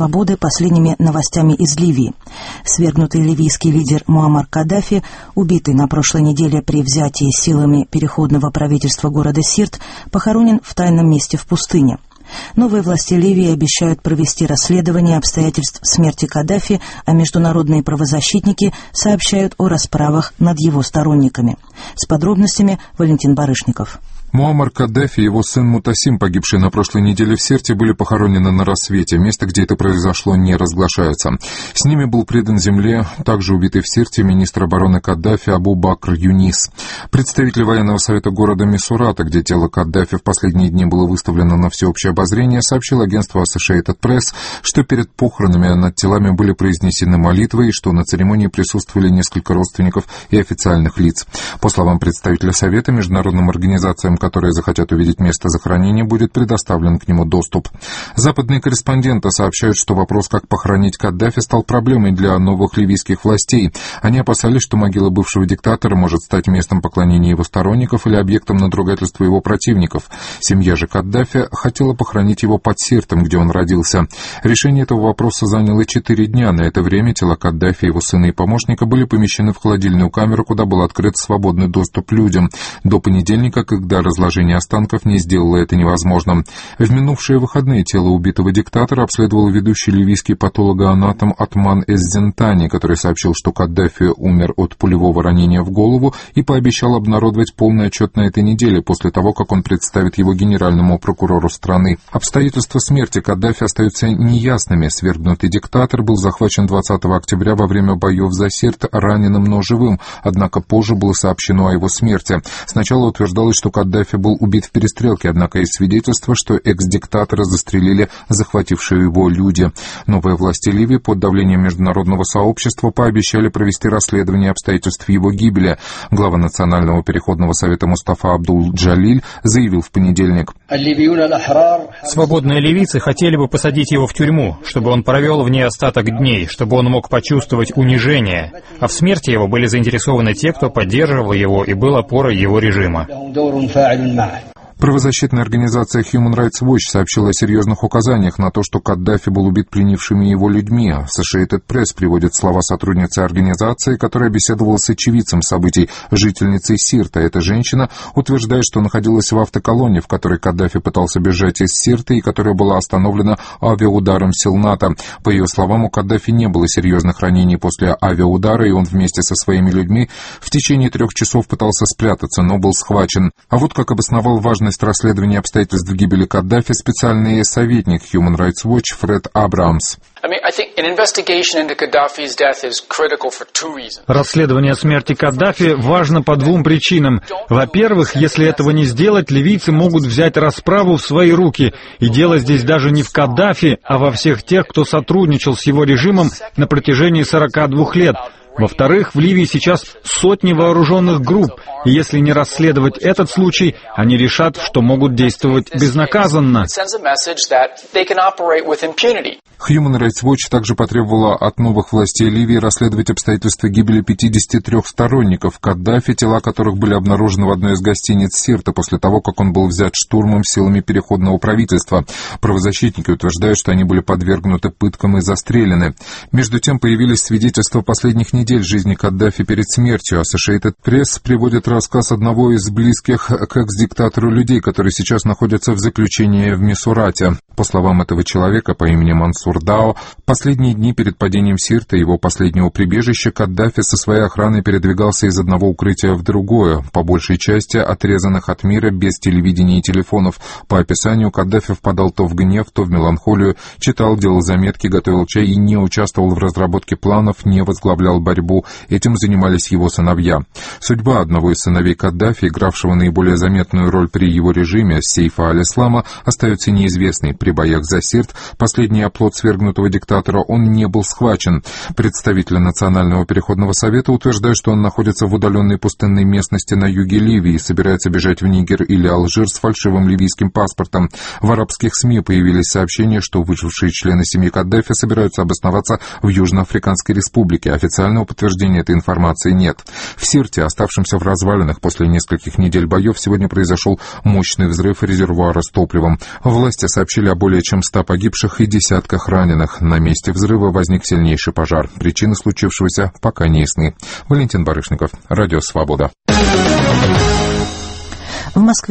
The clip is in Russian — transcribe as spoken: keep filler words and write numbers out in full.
свободы последними новостями из Ливии. Свергнутый ливийский лидер Муаммар Каддафи, убитый на прошлой неделе при взятии силами переходного правительства города Сирт, похоронен в тайном месте в пустыне. Новые власти Ливии обещают провести расследование обстоятельств смерти Каддафи, а международные правозащитники сообщают о расправах над его сторонниками. С подробностями Валентин Барышников. Муаммар Каддафи и его сын Мутасим, погибшие на прошлой неделе в Сирте, были похоронены на рассвете. Место, где это произошло, не разглашается. С ними был предан земле также убитый в Сирте министр обороны Каддафи Абу Бакр Юнис. Представитель военного совета города Мисурата, где тело Каддафи в последние дни было выставлено на всеобщее обозрение, сообщил агентству Associated Press, что перед похоронами над телами были произнесены молитвы и что на церемонии присутствовали несколько родственников и официальных лиц. По словам представителя совета, международным организациям, которые захотят увидеть место захоронения, будет предоставлен к нему доступ. Западные корреспонденты сообщают, что вопрос, как похоронить Каддафи, стал проблемой для новых ливийских властей. Они опасались, что могила бывшего диктатора может стать местом поклонения его сторонников или объектом надругательства его противников. Семья же Каддафи хотела похоронить его под Сиртом, где он родился. Решение этого вопроса заняло четыре дня. На это время тела Каддафи, его сына и помощника были помещены в холодильную камеру, куда был открыт свободный доступ людям. До понедельника, когда разложение останков не сделало это невозможным. В минувшие выходные тело убитого диктатора обследовал ведущий ливийский патологоанатом Атман Эззентани, который сообщил, что Каддафи умер от пулевого ранения в голову и пообещал обнародовать полный отчет на этой неделе после того, как он представит его генеральному прокурору страны. Обстоятельства смерти Каддафи остаются неясными. Свергнутый диктатор был захвачен двадцатого октября во время боев за Сирт раненым, но живым, однако позже было сообщено о его смерти. Сначала утверждалось, что Каддафи был убит в перестрелке, однако есть свидетельство, что экс-диктатора застрелили захватившие его люди. Новые власти Ливии под давлением международного сообщества пообещали провести расследование обстоятельств его гибели. Глава Национального переходного совета Мустафа Абдул-Джалиль заявил в понедельник: «Свободные ливийцы хотели бы посадить его в тюрьму, чтобы он провел в ней остаток дней, чтобы он мог почувствовать унижение. А в смерти его были заинтересованы те, кто поддерживал его и был опорой его режима». Правозащитная организация Human Rights Watch сообщила о серьезных указаниях на то, что Каддафи был убит пленившими его людьми. Associated Press приводит слова сотрудницы организации, которая беседовала с очевидцем событий, жительницей Сирта. Эта женщина утверждает, что находилась в автоколонне, в которой Каддафи пытался бежать из Сирта и которая была остановлена авиаударом сил НАТО. По ее словам, у Каддафи не было серьезных ранений после авиаудара, и он вместе со своими людьми в течение трех часов пытался спрятаться, но был схвачен. А вот как обосновал важность расследования обстоятельств гибели Каддафи специальный советник Human Rights Watch Фред Абрамс. Расследование смерти Каддафи важно по двум причинам. Во-первых, если этого не сделать, ливийцы могут взять расправу в свои руки. И дело здесь даже не в Каддафи, а во всех тех, кто сотрудничал с его режимом на протяжении сорока двух лет. Во-вторых, в Ливии сейчас сотни вооруженных групп, и если не расследовать этот случай, они решат, что могут действовать безнаказанно. Human Rights Watch также потребовала от новых властей Ливии расследовать обстоятельства гибели пятидесяти трёх сторонников Каддафи, тела которых были обнаружены в одной из гостиниц Сирта после того, как он был взят штурмом силами переходного правительства. Правозащитники утверждают, что они были подвергнуты пыткам и застрелены. Между тем появились свидетельства последних недель жизни Каддафи перед смертью. Associated Press приводит рассказ одного из близких к экс-диктатору людей, которые сейчас находятся в заключении в Мисурате. По словам этого человека по имени Мансур Дао, последние дни перед падением Сирта, его последнего прибежища, Каддафи со своей охраной передвигался из одного укрытия в другое, по большей части отрезанных от мира, без телевидения и телефонов. По описанию, Каддафи впадал то в гнев, то в меланхолию, читал, делал заметки, готовил чай и не участвовал в разработке планов, не возглавлял борьбу. Этим занимались его сыновья. Судьба одного из сыновей Каддафи, игравшего наиболее заметную роль при его режиме, Сейфа аль-Ислама, остается неизвестной. При боях за Сирт, последний оплот свергнутого диктатора, он не был схвачен. Представители Национального переходного совета утверждают, что он находится в удаленной пустынной местности на юге Ливии и собирается бежать в Нигер или Алжир с фальшивым ливийским паспортом. В арабских СМИ появились сообщения, что выжившие члены семьи Каддафи собираются обосноваться в Южноафриканской республике. Официально официального подтверждения этой информации нет. В Сирте, оставшемся в развалинах после нескольких недель боев, сегодня произошел мощный взрыв резервуара с топливом. Власти сообщили о более чем ста погибших и десятках раненых. На месте взрыва возник сильнейший пожар. Причины случившегося пока не ясны. Валентин Барышников, Радио Свобода. В Москве